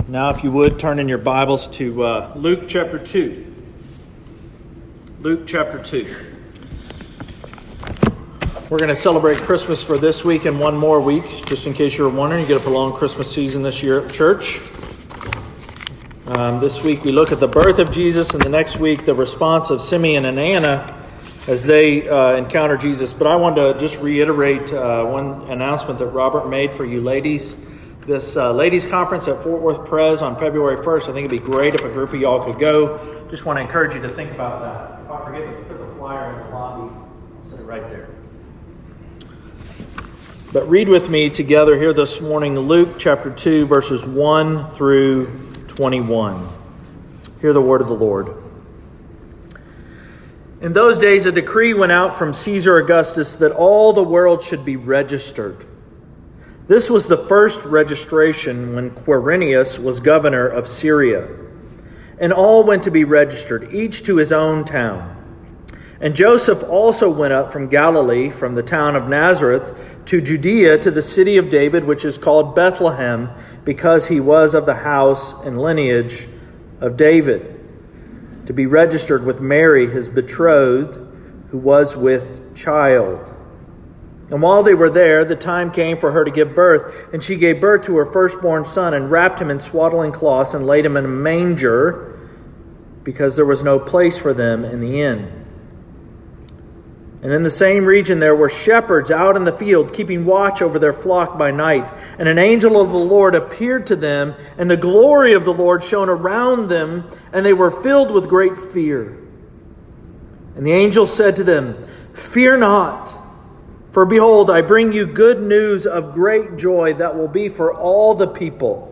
Now, if you would, turn in your Bibles to Luke chapter 2. Luke chapter 2. We're going to celebrate Christmas for this week and one more week. Just in case you were wondering, you get a prolonged Christmas season this year at church. This week we look at the birth of Jesus, and the next week the response of Simeon and Anna as they encounter Jesus. But I wanted to just reiterate one announcement that Robert made for you ladies. This ladies' conference at Fort Worth Pres on February 1st, I think it'd be great if a group of y'all could go. Just want to encourage you to think about that. If I forget to put the flyer in the lobby, I'll set it right there. But read with me together here this morning, Luke chapter 2, verses 1 through 21. Hear the word of the Lord. In those days, a decree went out from Caesar Augustus that all the world should be registered. This was the first registration when Quirinius was governor of Syria. And all went to be registered, each to his own town. And Joseph also went up from Galilee, from the town of Nazareth, to Judea, to the city of David, which is called Bethlehem, because he was of the house and lineage of David, to be registered with Mary, his betrothed, who was with child. And while they were there, the time came for her to give birth, and she gave birth to her firstborn son, and wrapped him in swaddling cloths, and laid him in a manger, because there was no place for them in the inn. And in the same region there were shepherds out in the field, keeping watch over their flock by night. And an angel of the Lord appeared to them, and the glory of the Lord shone around them, and they were filled with great fear. And the angel said to them, "Fear not, for behold, I bring you good news of great joy that will be for all the people.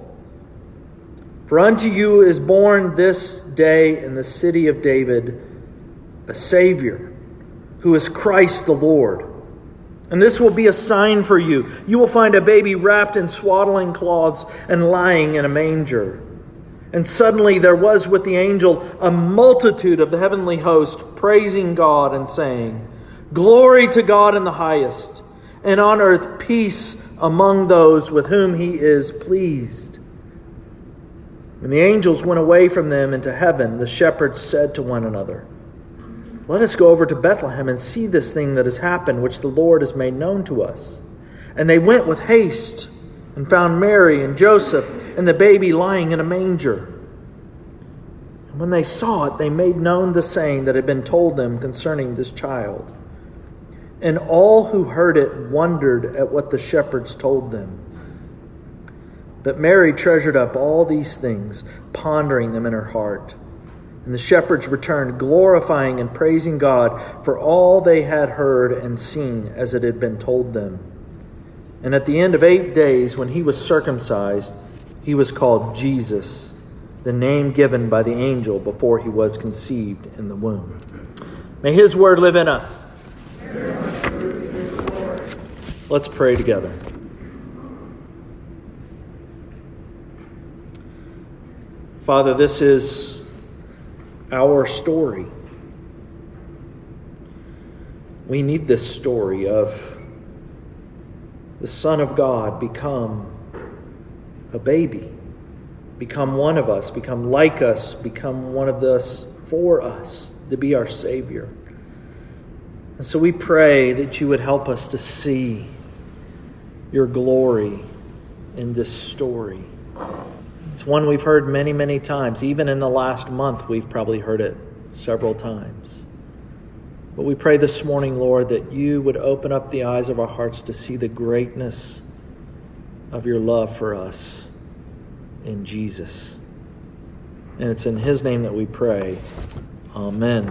For unto you is born this day in the city of David a Savior, who is Christ the Lord. And this will be a sign for you. You will find a baby wrapped in swaddling cloths and lying in a manger." And suddenly there was with the angel a multitude of the heavenly host, praising God and saying, "Glory to God in the highest, and on earth peace among those with whom he is pleased." When the angels went away from them into heaven, the shepherds said to one another, "Let us go over to Bethlehem and see this thing that has happened, which the Lord has made known to us." And they went with haste and found Mary and Joseph and the baby lying in a manger. And when they saw it, they made known the saying that had been told them concerning this child. And all who heard it wondered at what the shepherds told them. But Mary treasured up all these things, pondering them in her heart. And the shepherds returned, glorifying and praising God for all they had heard and seen as it had been told them. And at the end of 8 days, when he was circumcised, he was called Jesus, the name given by the angel before he was conceived in the womb. May his word live in us. Let's pray together. Father, this is our story. We need this story of the Son of God become a baby, become one of us, become like us, become one of us for us, to be our Savior. And so we pray that you would help us to see your glory in this story. It's one we've heard many, many times. Even in the last month, we've probably heard it several times. But we pray this morning, Lord, that you would open up the eyes of our hearts to see the greatness of your love for us in Jesus. And it's in his name that we pray. Amen.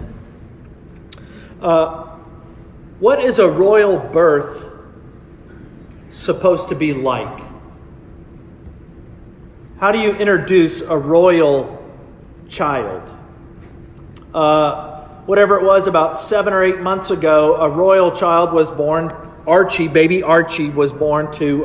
What is a royal birth supposed to be like? How do you introduce a royal child? Whatever it was, about 7 or 8 months ago, a royal child was born. Archie, baby Archie, was born to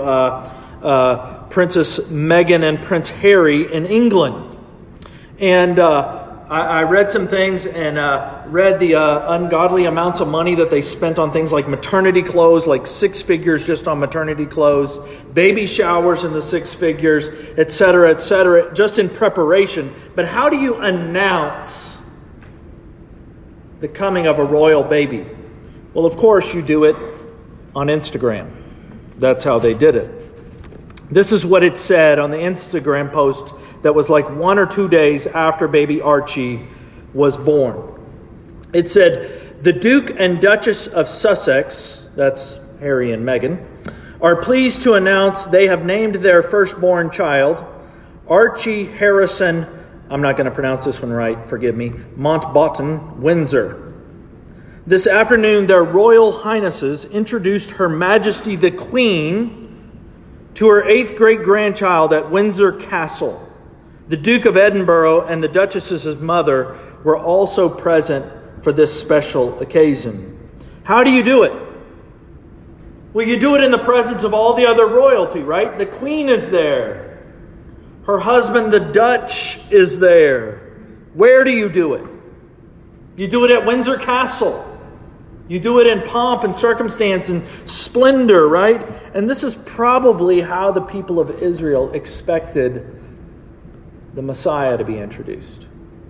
Princess Meghan and Prince Harry in England. And I read some things and read the ungodly amounts of money that they spent on things like maternity clothes, like 6 figures just on maternity clothes, baby showers in the 6 figures, etc., just in preparation. But how do you announce the coming of a royal baby? Well, of course, you do it on Instagram. That's how they did it. This is what it said on the Instagram post that was like 1 or 2 days after baby Archie was born. It said, "The Duke and Duchess of Sussex," that's Harry and Meghan, "are pleased to announce they have named their firstborn child, Archie Harrison," I'm not going to pronounce this one right, forgive me, "Mountbatten Windsor. This afternoon, their Royal Highnesses introduced Her Majesty the Queen to her 8th great-grandchild at Windsor Castle. The Duke of Edinburgh and the Duchess's mother were also present for this special occasion." How do you do it? Well, you do it in the presence of all the other royalty, right? The Queen is there. Her husband, the Dutch, is there. Where do you do it? You do it at Windsor Castle. You do it in pomp and circumstance and splendor, right? And this is probably how the people of Israel expected the Messiah to be introduced.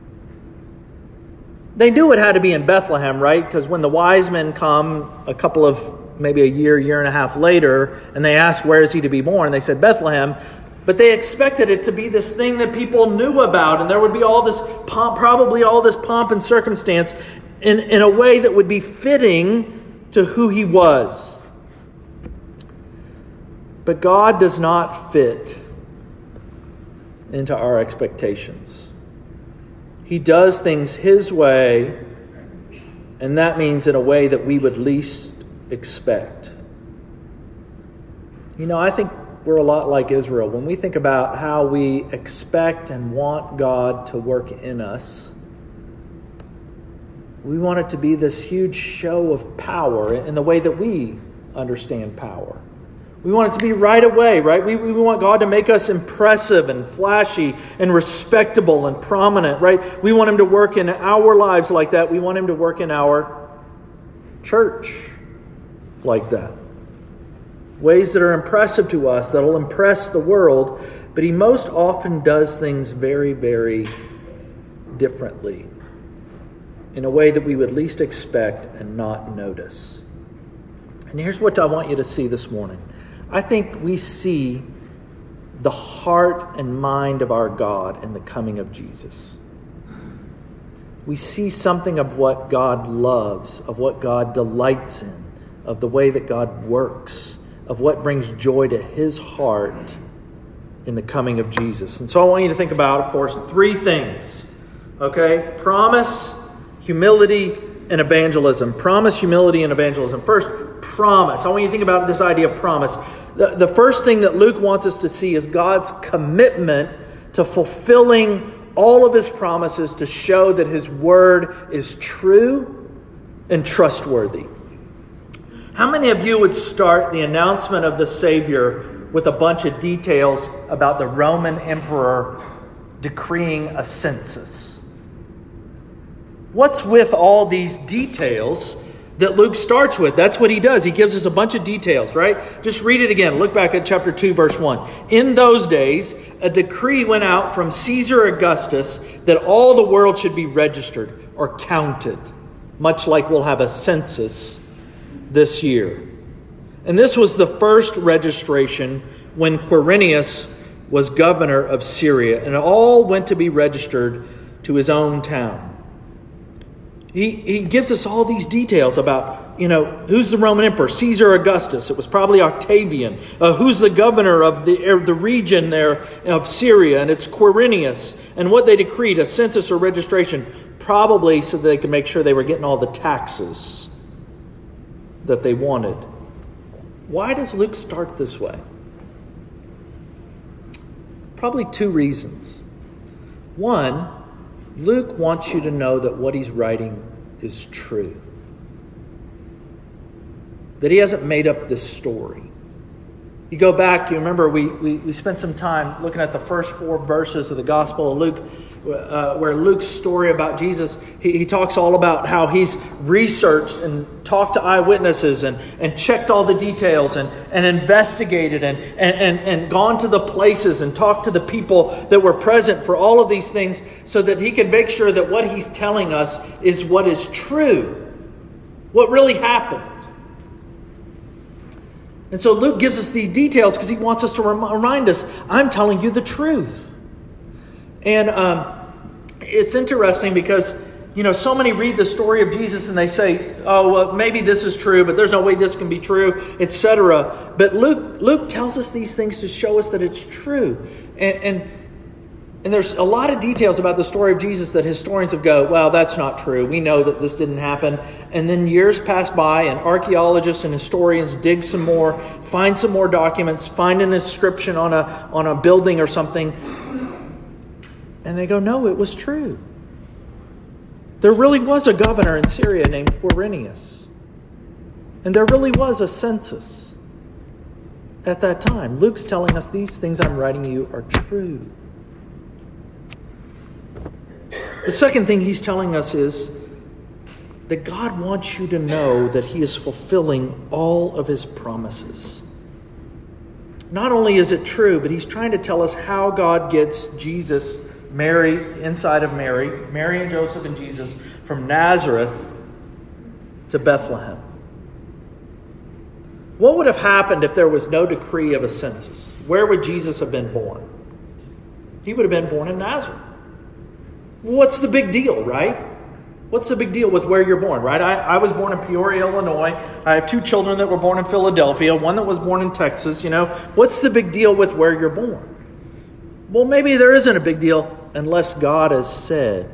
They knew it had to be in Bethlehem, right? Because when the wise men come maybe a year and a half later, and they ask, where is he to be born? They said Bethlehem. But they expected it to be this thing that people knew about, and there would be all this pomp, probably all this pomp and circumstance in a way that would be fitting to who he was. But God does not fit into our expectations. He does things his way, and that means in a way that we would least expect. I think we're a lot like Israel. When we think about how we expect and want God to work in us, we want it to be this huge show of power in the way that we understand power. We want it to be right away, right? We want God to make us impressive and flashy and respectable and prominent, right? We want him to work in our lives like that. We want him to work in our church like that. Ways that are impressive to us, that will impress the world. But he most often does things very, very differently, in a way that we would least expect and not notice. And here's what I want you to see this morning. I think we see the heart and mind of our God in the coming of Jesus. We see something of what God loves, of what God delights in, of the way that God works, of what brings joy to his heart in the coming of Jesus. And so I want you to think about, of course, 3 things. Okay? Promise, humility, and evangelism. Promise, humility, and evangelism. First, promise. I want you to think about this idea of promise. The first thing that Luke wants us to see is God's commitment to fulfilling all of his promises to show that his word is true and trustworthy. How many of you would start the announcement of the Savior with a bunch of details about the Roman emperor decreeing a census? What's with all these details that Luke starts with? That's what he does. He gives us a bunch of details, right? Just read it again. Look back at chapter 2, verse 1. "In those days, a decree went out from Caesar Augustus that all the world should be registered or counted, much like we'll have a census this year." And this was the first registration when Quirinius was governor of Syria, and it all went to be registered to his own town. He gives us all these details about, who's the Roman emperor? Caesar Augustus. It was probably Octavian. Who's the governor of the region there of Syria? And it's Quirinius. And what they decreed, a census or registration, probably so that they could make sure they were getting all the taxes that they wanted. Why does Luke start this way? Probably 2 reasons. One, Luke wants you to know that what he's writing is true. That he hasn't made up this story. You go back, you remember we spent some time looking at the first 4 verses of the Gospel of Luke, where Luke's story about Jesus, he talks all about how he's researched and talked to eyewitnesses and checked all the details and investigated and gone to the places and talked to the people that were present for all of these things so that he can make sure that what he's telling us is what is true, what really happened. And so Luke gives us these details because he wants us to remind us, I'm telling you the truth. And it's interesting because, so many read the story of Jesus and they say, oh, well, maybe this is true, but there's no way this can be true, etc. But Luke tells us these things to show us that it's true. And there's a lot of details about the story of Jesus that historians have go, well, that's not true. We know that this didn't happen. And then years pass by and archaeologists and historians dig some more, find some more documents, find an inscription on a building or something. And they go, no, it was true. There really was a governor in Syria named Quirinius. And there really was a census at that time. Luke's telling us these things I'm writing you are true. The second thing he's telling us is that God wants you to know that he is fulfilling all of his promises. Not only is it true, but he's trying to tell us how God gets Jesus, Mary, inside of Mary and Joseph and Jesus, from Nazareth to Bethlehem. What would have happened if there was no decree of a census? Where would Jesus have been born? He would have been born in Nazareth. What's the big deal, right? What's the big deal with where you're born, right? I was born in Peoria, Illinois. I have 2 children that were born in Philadelphia, one that was born in Texas. What's the big deal with where you're born? Well, maybe there isn't a big deal unless God has said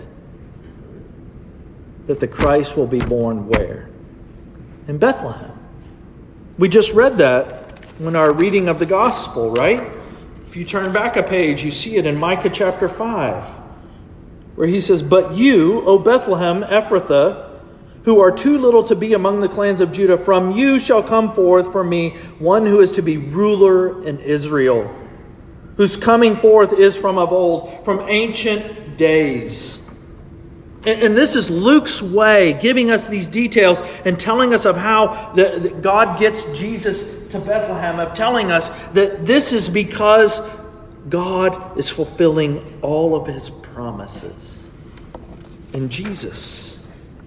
that the Christ will be born where? In Bethlehem. We just read that in our reading of the gospel, right? If you turn back a page, you see it in Micah chapter 5. Where he says, but you, O Bethlehem Ephrathah, who are too little to be among the clans of Judah, from you shall come forth for me one who is to be ruler in Israel, whose coming forth is from of old, from ancient days. And this is Luke's way, giving us these details and telling us of how that God gets Jesus to Bethlehem, of telling us that this is because God is fulfilling all of his promises in Jesus.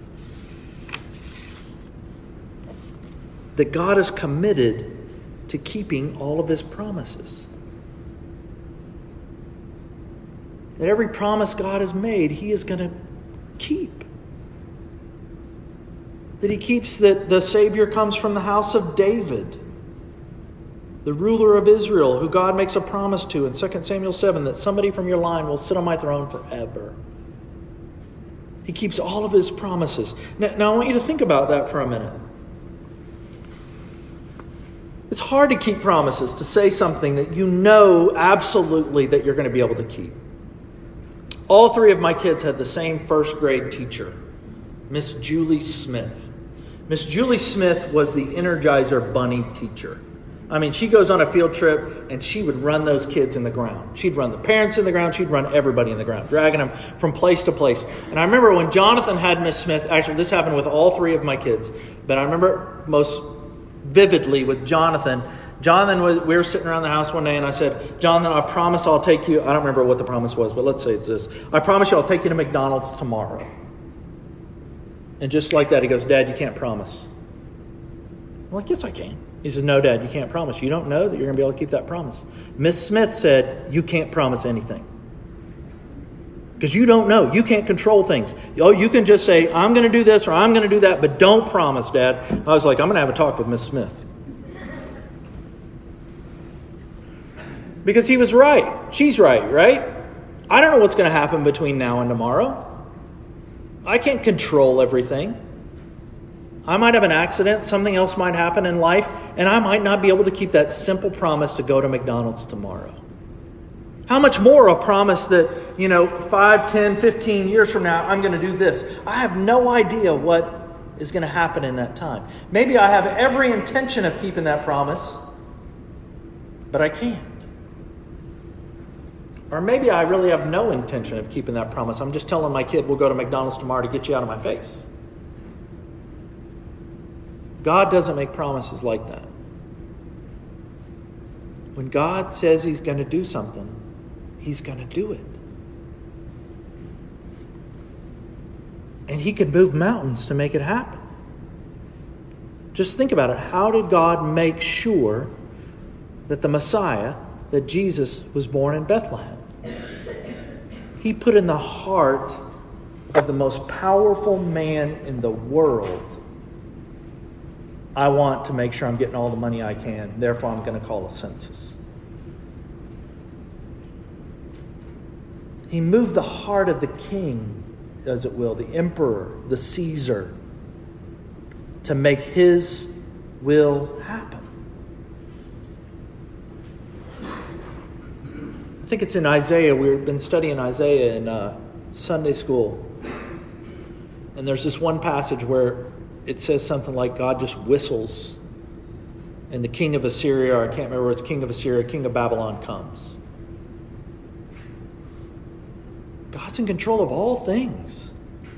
That God is committed to keeping all of his promises. That every promise God has made, he is going to keep. That he keeps that the Savior comes from the house of David, the ruler of Israel, who God makes a promise to in 2 Samuel 7, that somebody from your line will sit on my throne forever. He keeps all of his promises. Now I want you to think about that for a minute. It's hard to keep promises, to say something that you know absolutely that you're going to be able to keep. All 3 of my kids had the same first grade teacher, Miss Julie Smith. Miss Julie Smith was the Energizer Bunny teacher. I mean, she goes on a field trip and she would run those kids in the ground. She'd run the parents in the ground. She'd run everybody in the ground, dragging them from place to place. And I remember when Jonathan had Miss Smith, actually this happened with all 3 of my kids, but I remember most vividly with Jonathan. We were sitting around the house one day and I said, Jonathan, I promise I'll take you. I don't remember what the promise was, but let's say it's this. I promise you I'll take you to McDonald's tomorrow. And just like that, he goes, Dad, you can't promise. I'm like, yes, I can. He said, no, Dad, you can't promise. You don't know that you're going to be able to keep that promise. Miss Smith said, you can't promise anything. Because you don't know. You can't control things. Oh, you can just say, I'm going to do this or I'm going to do that, but don't promise, Dad. I was like, I'm going to have a talk with Miss Smith. Because he was right. She's right, right? I don't know what's going to happen between now and tomorrow. I can't control everything. I might have an accident, something else might happen in life, and I might not be able to keep that simple promise to go to McDonald's tomorrow. How much more a promise that, 5, 10, 15 years from now, I'm going to do this. I have no idea what is going to happen in that time. Maybe I have every intention of keeping that promise, but I can't. Or maybe I really have no intention of keeping that promise. I'm just telling my kid, we'll go to McDonald's tomorrow to get you out of my face. God doesn't make promises like that. When God says he's going to do something, he's going to do it. And he can move mountains to make it happen. Just think about it. How did God make sure that the Messiah, that Jesus, was born in Bethlehem? He put in the heart of the most powerful man in the world, I want to make sure I'm getting all the money I can. Therefore, I'm going to call a census. He moved the heart of the king, as it will, the emperor, the Caesar, to make his will happen. I think it's in Isaiah. We've been studying Isaiah in Sunday school. And there's this one passage where it says something like God just whistles and the king of Assyria, or I can't remember where it's king of Assyria, king of Babylon comes. God's in control of all things.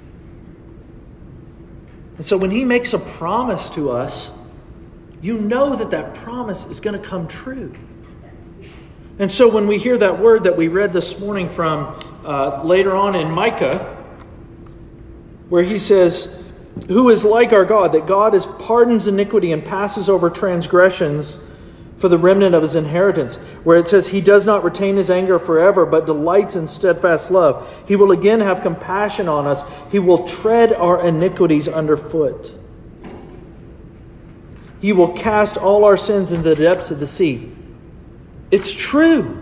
And so when he makes a promise to us, you know that that promise is going to come true. And so when we hear that word that we read this morning from later on in Micah, where he says, who is like our God, that God pardons iniquity and passes over transgressions for the remnant of his inheritance, where it says he does not retain his anger forever, but delights in steadfast love. He will again have compassion on us. He will tread our iniquities underfoot. He will cast all our sins into the depths of the sea. It's true.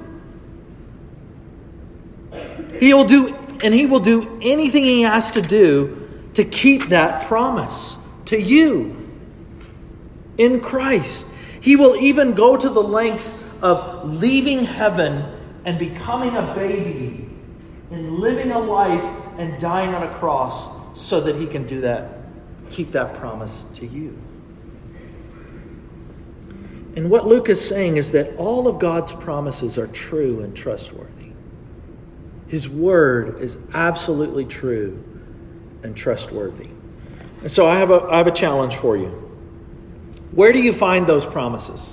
He will do anything he has to do to keep that promise to you in Christ. He will even go to the lengths of leaving heaven and becoming a baby and living a life and dying on a cross so that he can do that, keep that promise to you. And what Luke is saying is that all of God's promises are true and trustworthy. His word is absolutely true and trustworthy. And so I have a challenge for you. Where do you find those promises?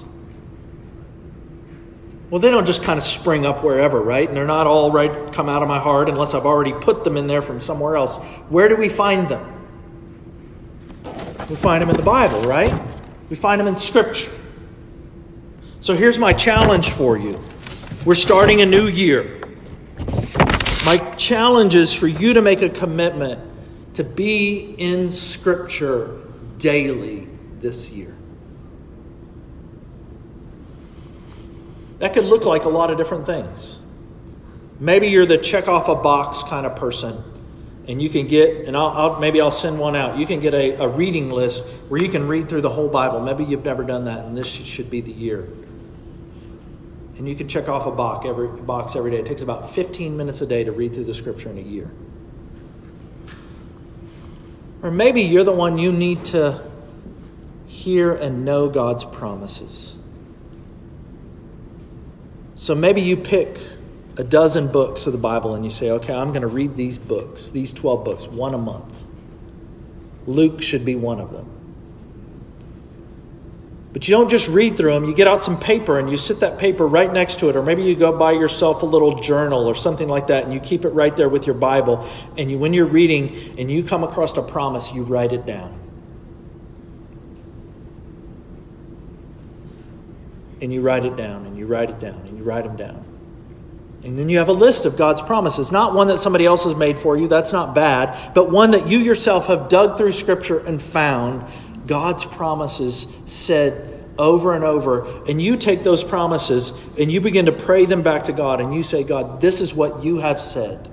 Well, they don't just kind of spring up wherever, right? And they're not all come out of my heart unless I've already put them in there from somewhere else. Where do we find them? We find them in the Bible, right? We find them in Scripture. So here's my challenge for you. We're starting a new year. My challenge is for you to make a commitment to be in Scripture daily this year. That could look like a lot of different things. Maybe you're the check off a box kind of person, and you can get, and I'll send one out. You can get a reading list where you can read through the whole Bible. Maybe you've never done that, and this should be the year. And you can check off a box every day. It takes about 15 minutes a day to read through the Scripture in a year. Or maybe you're the one you need to hear and know God's promises. So maybe you pick a dozen books of the Bible and you say, okay, I'm going to read these books, these 12 books, one a month. Luke should be one of them. But you don't just read through them. You get out some paper and you sit that paper right next to it. Or maybe you go buy yourself a little journal or something like that and you keep it right there with your Bible. And when you're reading and you come across a promise, you write it down. And you write it down, and you write it down, and you write them down. And then you have a list of God's promises. Not one that somebody else has made for you. That's not bad. But one that you yourself have dug through Scripture and found God's promises said over and over. And you take those promises and you begin to pray them back to God. And you say, God, this is what you have said.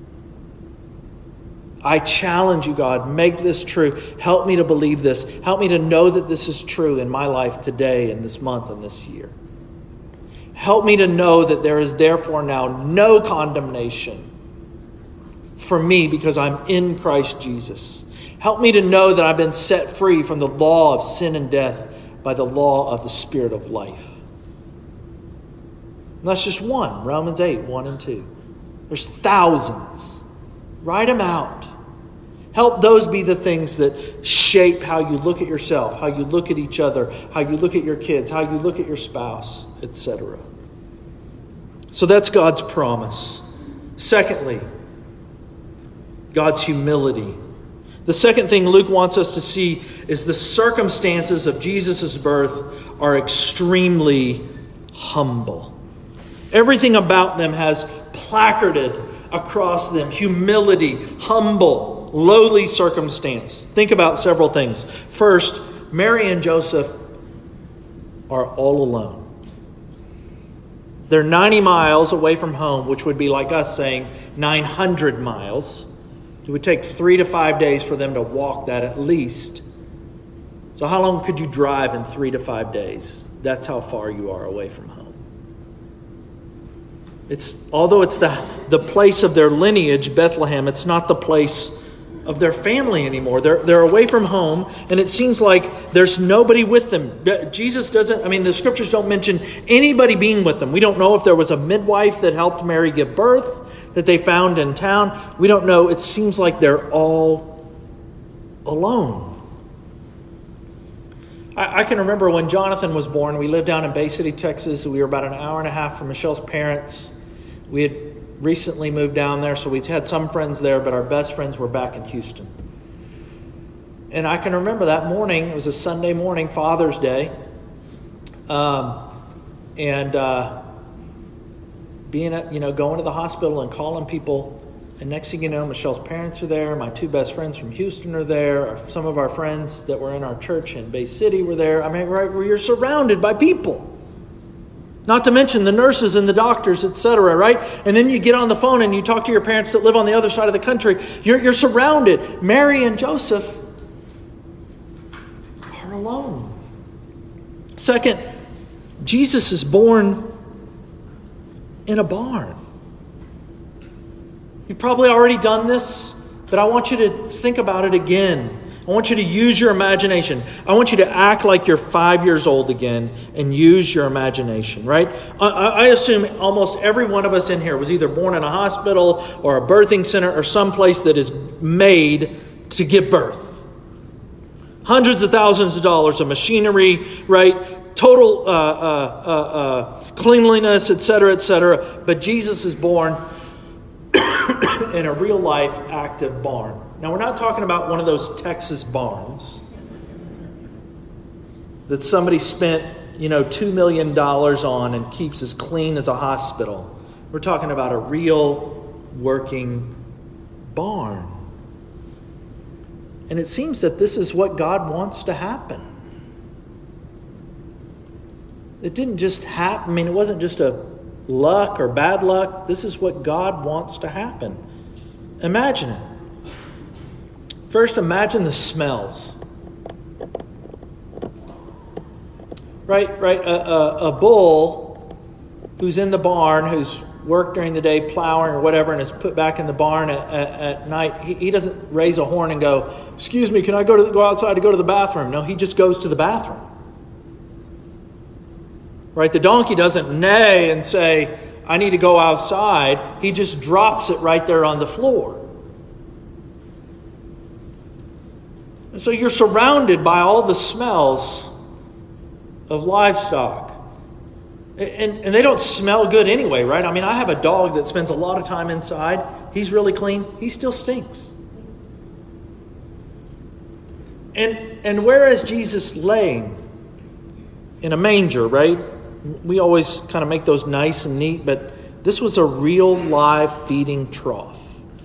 I challenge you, God, make this true. Help me to believe this. Help me to know that this is true in my life today and this month and this year. Help me to know that there is therefore now no condemnation for me because I'm in Christ Jesus. Help me to know that I've been set free from the law of sin and death by the law of the Spirit of life. And that's just one. Romans 8, 1 and 2. There's thousands. Write them out. Help those be the things that shape how you look at yourself, how you look at each other, how you look at your kids, how you look at your spouse, etc. So that's God's promise. Secondly, God's humility. The second thing Luke wants us to see is the circumstances of Jesus' birth are extremely humble. Everything about them has placarded across them humility, humble, lowly circumstance. Think about several things. First, Mary and Joseph are all alone. They're 90 miles away from home, which would be like us saying 900 miles. It would take 3 to 5 days for them to walk that at least. So how long could you drive in 3 to 5 days? That's how far you are away from home. Although it's the place of their lineage, Bethlehem, it's not the place of their family anymore. They're away from home, and it seems like there's nobody with them. Jesus doesn't, the scriptures don't mention anybody being with them. We don't know if there was a midwife that helped Mary give birth that they found in town. We don't know. It seems like they're all alone. I can remember when Jonathan was born. We lived down in Bay City, Texas. We were about an hour and a half from Michelle's parents. We had recently moved down there, so we had some friends there, but our best friends were back in Houston. And I can remember that morning. It was a Sunday morning, Father's Day. Going to the hospital and calling people. And next thing you know, Michelle's parents are there. My two best friends from Houston are there. Some of our friends that were in our church in Bay City were there. Right where you're surrounded by people. Not to mention the nurses and the doctors, etc., right? And then you get on the phone and you talk to your parents that live on the other side of the country. You're surrounded. Mary and Joseph are alone. Second, Jesus is born in a barn. You've probably already done this, but I want you to think about it again. I want you to use your imagination. I want you to act like you're 5 years old again and use your imagination, right? I assume almost every one of us in here was either born in a hospital or a birthing center or someplace that is made to give birth. Hundreds of thousands of dollars of machinery, right? Total cleanliness, etc., etc. But Jesus is born in a real-life active barn. Now, we're not talking about one of those Texas barns that somebody spent, $2 million on and keeps as clean as a hospital. We're talking about a real working barn. And it seems that this is what God wants to happen. It didn't just happen. It wasn't just a luck or bad luck. This is what God wants to happen. Imagine it. First, imagine the smells. Right. A bull who's in the barn, who's worked during the day plowing or whatever, and is put back in the barn at night. He doesn't raise a horn and go, "Excuse me, can I go outside to go to the bathroom?" No, he just goes to the bathroom. Right? The donkey doesn't neigh and say, "I need to go outside." He just drops it right there on the floor. And so you're surrounded by all the smells of livestock. And they don't smell good anyway, right? I have a dog that spends a lot of time inside. He's really clean. He still stinks. And where is Jesus laying? In a manger, right? We always kind of make those nice and neat, but this was a real live feeding trough.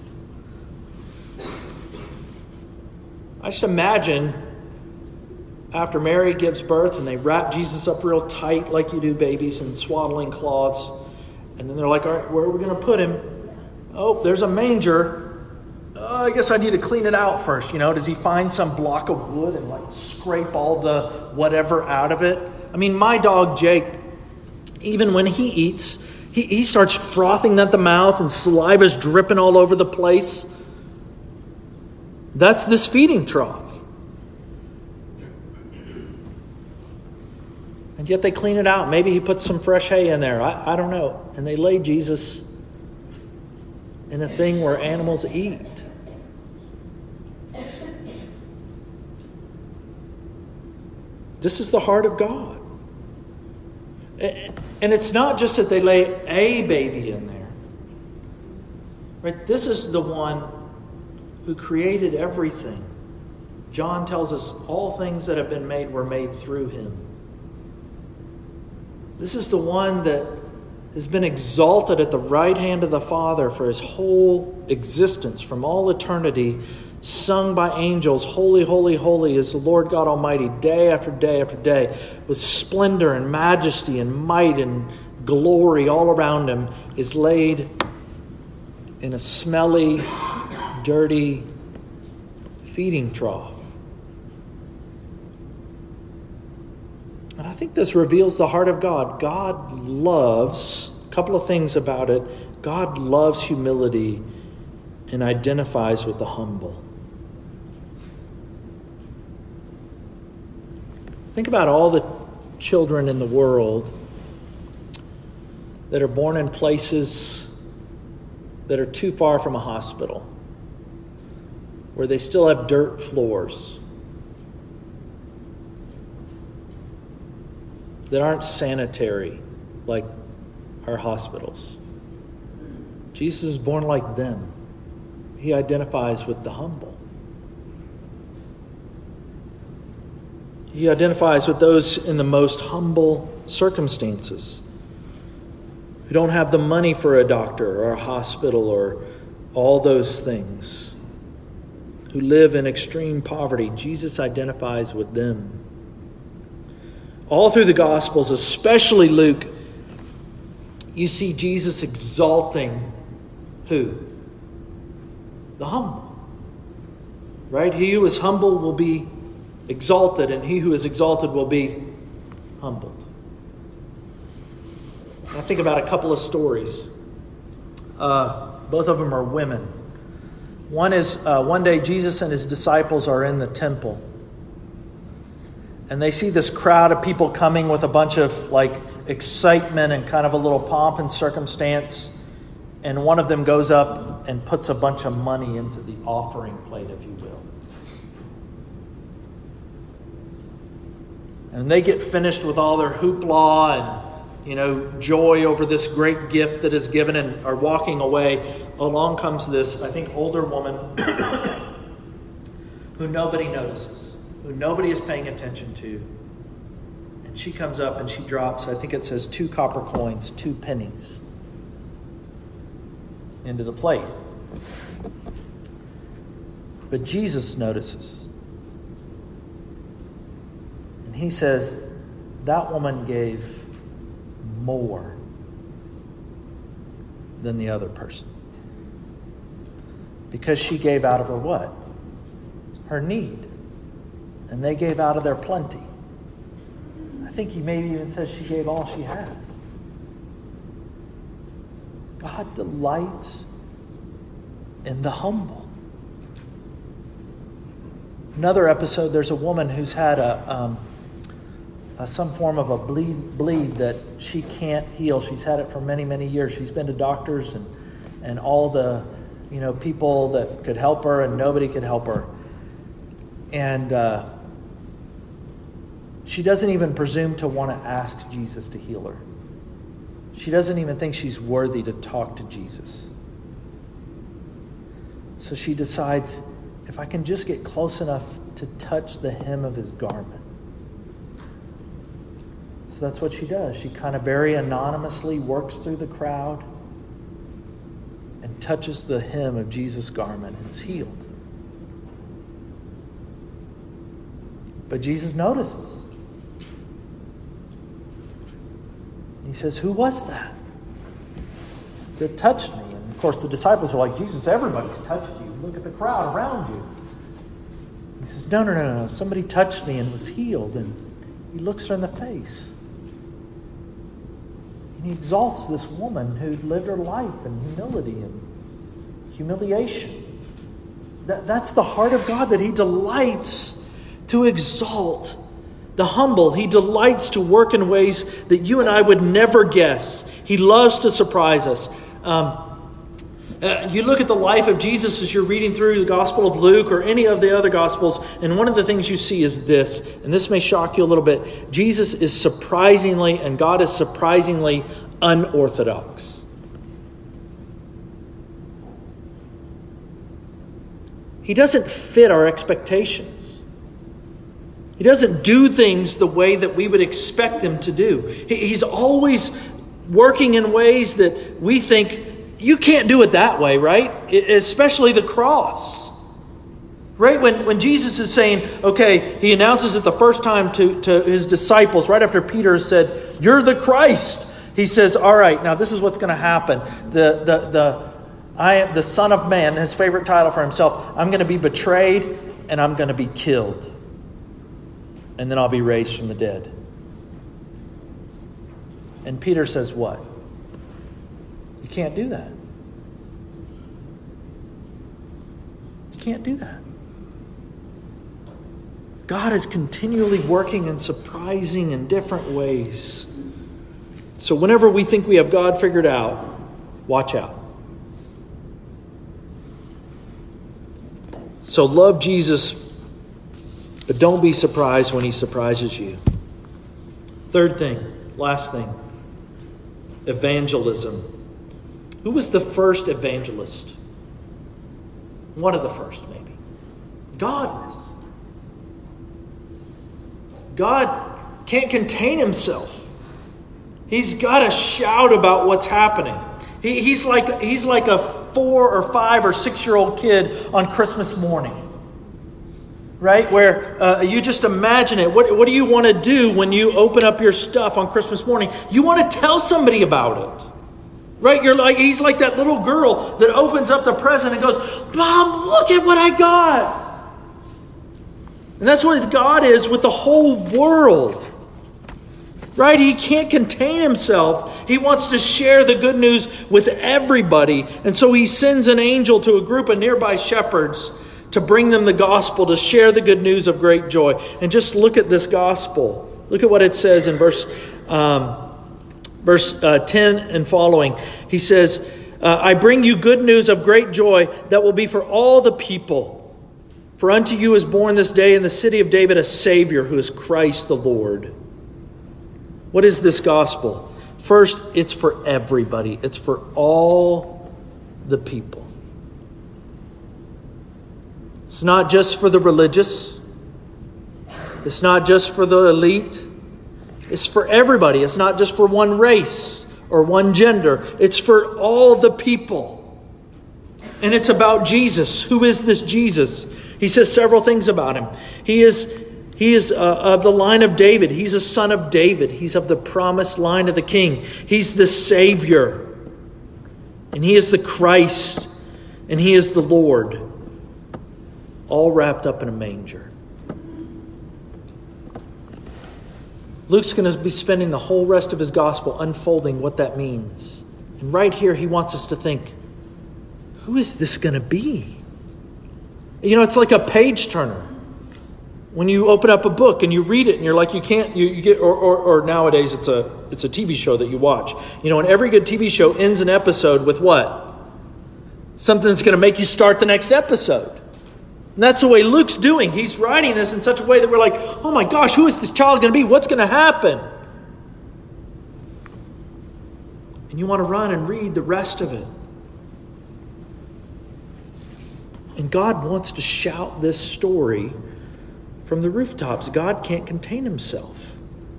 I just imagine after Mary gives birth and they wrap Jesus up real tight like you do babies in swaddling cloths. And then they're like, "All right, where are we going to put him?" "Oh, there's a manger. I guess I need to clean it out first." Does he find some block of wood and scrape all the whatever out of it? My dog Jake, even when he eats, he starts frothing at the mouth and saliva's dripping all over the place. That's this feeding trough. And Yet they clean it out. Maybe he puts some fresh hay in there. I don't know. And they lay Jesus in a thing where animals eat. This is the heart of God. And it's not just that they lay a baby in there. Right? This is the one who created everything. John tells us all things that have been made were made through him. This is the one that has been exalted at the right hand of the Father for his whole existence from all eternity, sung by angels, holy, holy, holy is the Lord God Almighty, day after day after day, with splendor and majesty and might and glory all around him, is laid in a smelly, dirty feeding trough. And I think this reveals the heart of God. God loves, a couple of things about it. God loves humility and identifies with the humble. Think about all the children in the world that are born in places that are too far from a hospital, where they still have dirt floors, that aren't sanitary like our hospitals. Jesus is born like them. He identifies with the humble. He identifies with those in the most humble circumstances, who don't have the money for a doctor or a hospital or all those things, who live in extreme poverty. Jesus identifies with them. All through the Gospels, especially Luke, you see Jesus exalting who? The humble. Right? He who is humble will be exalted, and he who is exalted will be humbled. I think about a couple of stories. Both of them are women. One is one day Jesus and his disciples are in the temple. And they see this crowd of people coming with a bunch of excitement and kind of a little pomp and circumstance. And one of them goes up and puts a bunch of money into the offering plate, if you will. And they get finished with all their hoopla and, joy over this great gift that is given and are walking away. Along comes this, I think, older woman who nobody notices, who nobody is paying attention to. And she comes up and she drops, I think it says 2 copper coins, 2 pennies into the plate. But Jesus notices. And he says, that woman gave more than the other person. Because she gave out of her what? Her need. And they gave out of their plenty. I think he maybe even says she gave all she had. God delights in the humble. Another episode, there's a woman who's had some form of a bleed that she can't heal. She's had it for many, many years. She's been to doctors and all the people that could help her, and nobody could help her. And she doesn't even presume to want to ask Jesus to heal her. She doesn't even think she's worthy to talk to Jesus. So she decides, if I can just get close enough to touch the hem of his garment. So that's what she does. She kind of very anonymously works through the crowd and touches the hem of Jesus' garment and is healed. But Jesus notices. He says, who was that touched me? And of course the disciples are like, Jesus, everybody's touched you. Look at the crowd around you. He says, no. Somebody touched me and was healed. And he looks her in the face. And he exalts this woman who lived her life in humility and humiliation. That's the heart of God, that he delights to exalt the humble. He delights to work in ways that you and I would never guess. He loves to surprise us. You look at the life of Jesus as you're reading through the Gospel of Luke or any of the other Gospels, and one of the things you see is this, and this may shock you a little bit. Jesus is surprisingly, and God is surprisingly unorthodox. He doesn't fit our expectations. He doesn't do things the way that we would expect him to do. He's always working in ways that we think, you can't do it that way, right? Especially the cross. Right? When Jesus is saying, okay, he announces it the first time to his disciples, right after Peter said, you're the Christ. He says, all right, now this is what's going to happen. I am the Son of Man, his favorite title for himself. I'm going to be betrayed and I'm going to be killed. And then I'll be raised from the dead. And Peter says what? You can't do that. You can't do that. God is continually working in surprising and different ways. So whenever we think we have God figured out, watch out. So love Jesus, but don't be surprised when he surprises you. Third thing, last thing, evangelism. Who was the first evangelist? One of the first, maybe. God was. God can't contain himself. He's got to shout about what's happening. He's like a 4 or 5 or 6-year-old kid on Christmas morning. Right? Where you just imagine it. What do you want to do when you open up your stuff on Christmas morning? You want to tell somebody about it. Right? He's like that little girl that opens up the present and goes, Mom, look at what I got. And that's what God is with the whole world. Right? He can't contain himself. He wants to share the good news with everybody. And so he sends an angel to a group of nearby shepherds to bring them the gospel, to share the good news of great joy. And just look at this gospel. Look at what it says in verse 10 and following. He says, I bring you good news of great joy that will be for all the people. For unto you is born this day in the city of David a Savior, who is Christ the Lord. What is this gospel? First, it's for everybody. It's for all the people. It's not just for the religious. It's not just for the elite. It's for everybody. It's not just for one race or one gender. It's for all the people. And it's about Jesus. Who is this Jesus? He says several things about him. He is of the line of David. He's a son of David. He's of the promised line of the king. He's the Savior. And he is the Christ. And he is the Lord. All wrapped up in a manger. Luke's going to be spending the whole rest of his gospel unfolding what that means. And right here, he wants us to think, who is this going to be? You know, it's like a page turner. When you open up a book and you read it and you're like, you can't, you get, or nowadays it's a TV show that you watch. You know, and every good TV show ends an episode with what? Something that's going to make you start the next episode. And that's the way Luke's doing. He's writing this in such a way that we're like, oh my gosh, who is this child going to be? What's going to happen? And you want to run and read the rest of it. And God wants to shout this story from the rooftops. God can't contain himself.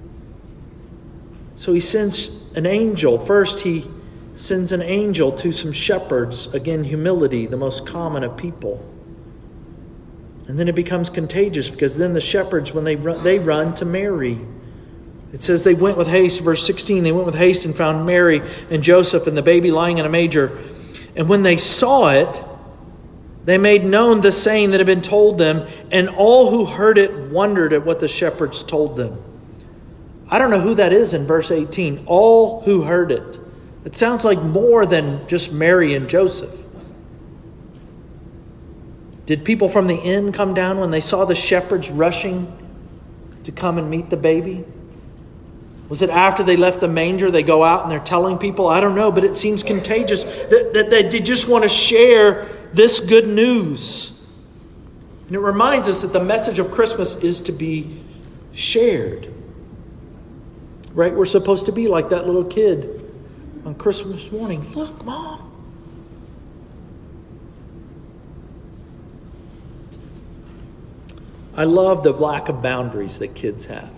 So he sends an angel. First, he sends an angel to some shepherds. Again, humility, the most common of people. And then it becomes contagious because then the shepherds, when they run to Mary. It says they went with haste, verse 16, they went with haste and found Mary and Joseph and the baby lying in a manger. And when they saw it, they made known the saying that had been told them, and all who heard it wondered at what the shepherds told them. I don't know who that is in verse 18. All who heard it. It sounds like more than just Mary and Joseph. Did people from the inn come down when they saw the shepherds rushing to come and meet the baby? Was it after they left the manger, they go out and they're telling people? I don't know, but it seems contagious that they just want to share this good news. And it reminds us that the message of Christmas is to be shared. Right? We're supposed to be like that little kid on Christmas morning. Look, Mom. I love the lack of boundaries that kids have.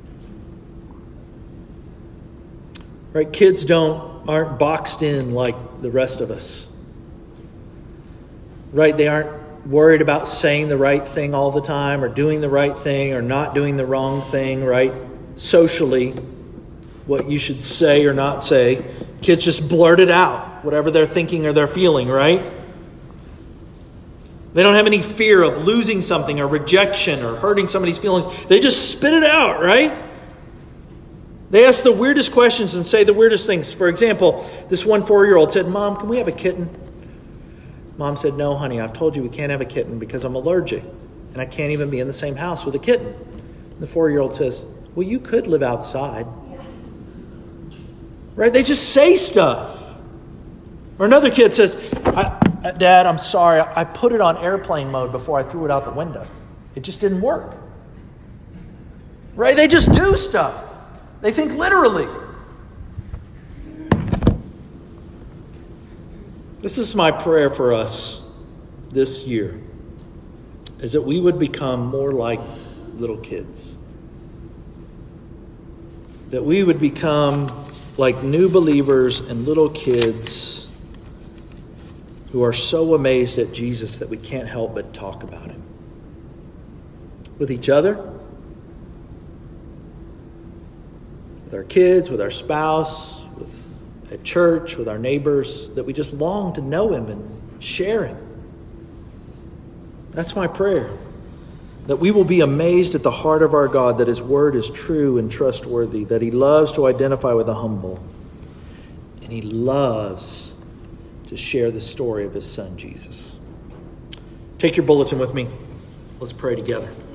Right? Kids aren't boxed in like the rest of us. Right? They aren't worried about saying the right thing all the time, or doing the right thing, or not doing the wrong thing, right? Socially, what you should say or not say. Kids just blurt it out, whatever they're thinking or they're feeling, right? They don't have any fear of losing something or rejection or hurting somebody's feelings. They just spit it out, right? They ask the weirdest questions and say the weirdest things. For example, this one 4-year-old said, Mom, can we have a kitten? Mom said, no, honey, I've told you we can't have a kitten because I'm allergic. And I can't even be in the same house with a kitten. And the 4-year-old says, well, you could live outside. Right? They just say stuff. Or another kid says, Dad, I'm sorry. I put it on airplane mode before I threw it out the window. It just didn't work. Right? They just do stuff. They think literally. This is my prayer for us this year, is that we would become more like little kids. That we would become like new believers and little kids who are so amazed at Jesus that we can't help but talk about him. With each other, with our kids, with our spouse, at church, with our neighbors, that we just long to know him and share him. That's my prayer. That we will be amazed at the heart of our God, that his word is true and trustworthy, that he loves to identify with the humble, and he loves to share the story of his son, Jesus. Take your bulletin with me. Let's pray together.